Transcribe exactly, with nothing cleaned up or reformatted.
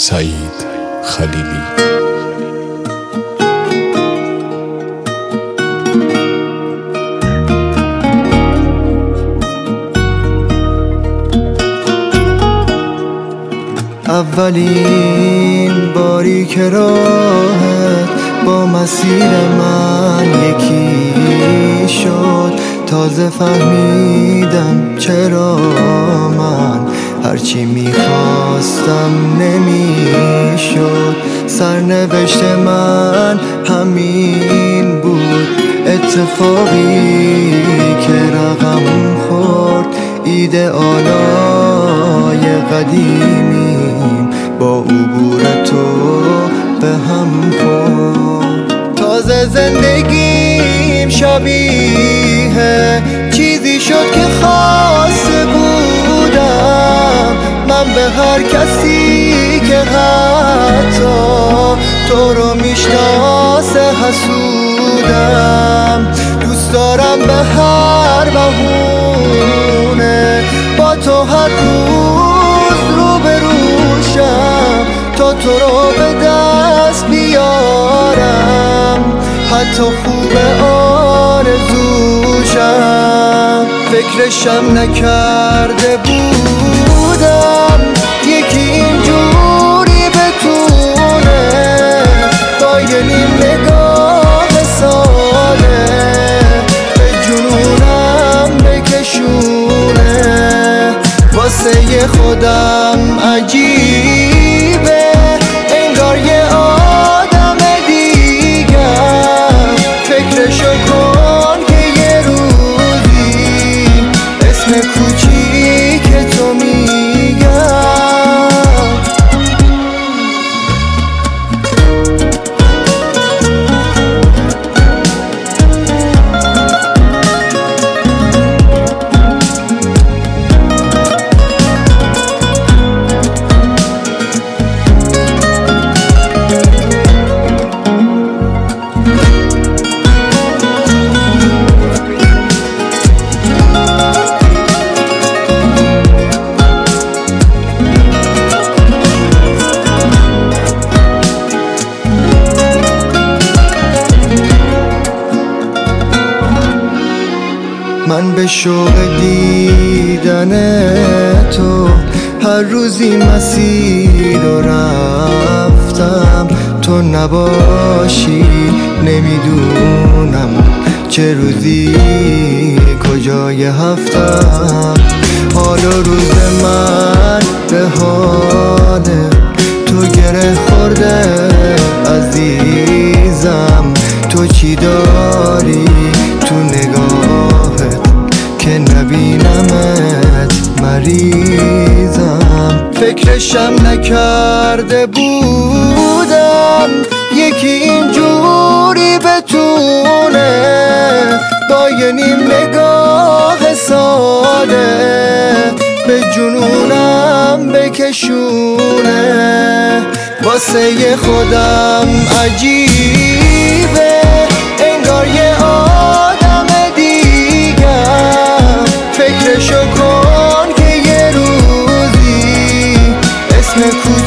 سعید خلیلی. اولین باری که راهت با مسیر من یکی شد، تازه فهمیدم چرا من هرچی میخواستم نمیشد. سرنوشت من همین بود، اتفاقی که رقم خورد. ایدئالای قدیمیم با عبور تو به هم خورد. تازه زندگیم شبیه چیزی شد که خواسته بودم من، به هر کسی که حتی تو رو میشناسه حسودم. دوست دارم به هر بهونه با تو هر روز رو به روشم، تا تو رو به دست بیارم، حتی خوب آرزوشم. فکرشم نکرده بودم یکی اینجوری بتونه با یه نیم نگاه ساده به جنونم بکشونه. واسه خودم عجیبه، انگار یه آدم دیگم. فکرشو کن که یه روزی اسم کوچیک تو میگم. من به شوق دیدن تو هر روزی مسیر رو رفتم. تو نباشی نمیدونم چه روزی کجای هفتم. حال و روز من به حال تو گره خورده عزیزم. تو چی داری تو نگاهت که نبینمت مریضم. فکرشم نکرده بودم یکی اینجوری بتونه با یه نیم نگاه ساده به جنونم بکشونه. واسه خودم عجیبه، انگار یه آدم دیگم. فکرشو کن که یه روزی اسم